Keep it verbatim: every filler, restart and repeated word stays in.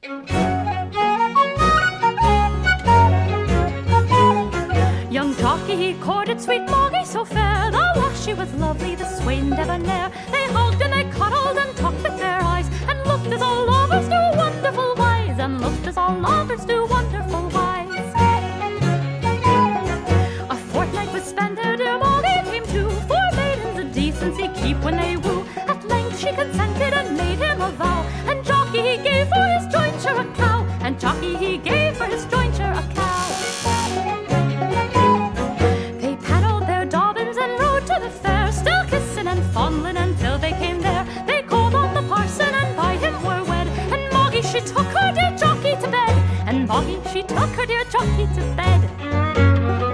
Young jockey, he courted sweet Moggy so fair. The lassie was lovely, the swain debonair. They hugged and they cuddled and talked with their eyes, and looked as all lovers do wonderful wise, and looked as all lovers do wonderful wise. A fortnight was spent ere dear Moggy came to, for maidens a decency keep when they woo. At length she consented and made him a vow, and jockey he gave for his jointure a cow, and jockey he gave for his jointure a cow. Fondling until they came there. They called on the parson and by him were wed. And Moggy she took her dear jockey to bed. And Moggy she took her dear jockey to bed.